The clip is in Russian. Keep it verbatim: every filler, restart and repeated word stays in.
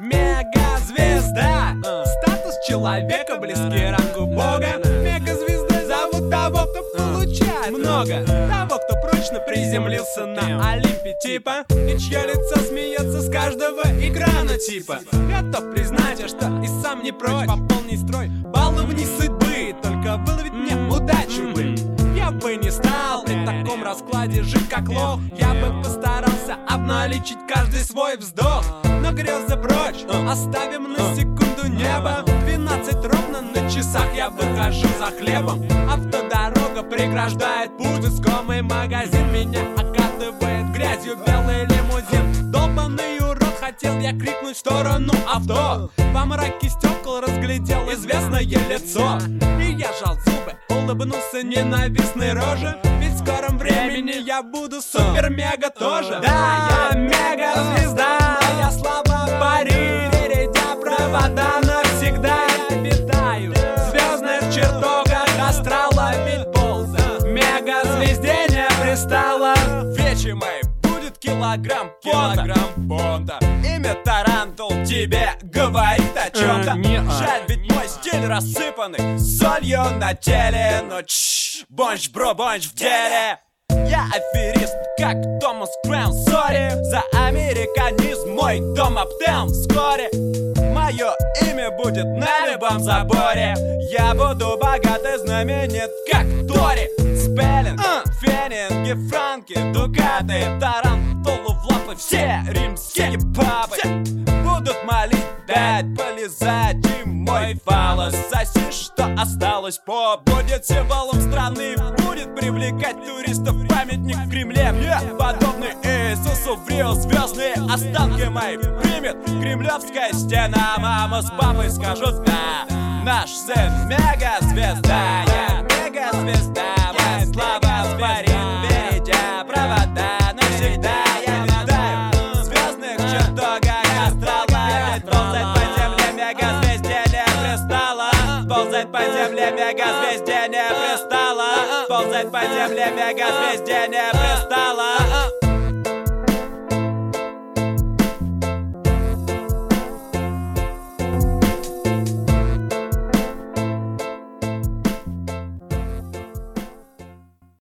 Мегазвезда, статус человека близкий рангу бога. Мегазвездой зовут того, кто получает много, того, кто прочно приземлился на Олимпе типа, и чье лицо смеется с каждого экрана типа. Готов признать, что и сам не прочь пополнить строй баловни судьбы, только выловить мне удачу бы. Я бы не стал при таком раскладе жить как лох. Я бы постарался обналичить каждый свой вздох. Но грезы прочь, оставим на секунду небо. Двенадцать ровно на часах я выхожу за хлебом. Автодорога преграждает путь, искомый магазин меня окатывает грязью белый лимузин. Долбаный урод, хотел я крикнуть в сторону авто. Во мраке стекол разглядел известное лицо. И я жал зубы, улыбнулся ненавистной роже. Ведь в скором времени я буду супер-мега тоже. Да, я мега-звезда, я слава пари, перейдя провода навсегда. Я витаю в звездных чертогах астрала, ведь полза мега-звезде не пристала. Вечи мои будет килограмм понта, килограмм понта. Имя Тарантул тебе говорит о чем-то. Э, Жаль, ведь мой стиль рассыпанный солью на теле. Но чш, бонж, бро, бонж в деле. Я аферист, как Томас Крэм, сори за американизм, мой дом аптем вскоре. Мое имя будет на любом заборе. Я буду богат и знаменит, как Тори. Спеллинг, uh. фенинги, франки, дукаты, тарантулу в лапы, все римские папы будут молить дать полизать им мой фалос. Соси, что осталось, поп будет символом страны, будет привлекать туристов. Памятник в Кремле мне подобный Иисусу в Рио. Звездные останки мои примет кремлевская стена. Мама с папой скажут: да, наш сын мегазвезда. Я мегазвезда, моя слава спарит, перейдя провода навсегда. Я витаю в звездных чертогах астрала, ведь ползать по земле мегазвезде не пристало. Ползать по земле мегазвезде не пристало. Ползать по земле мегазвезде не пристало.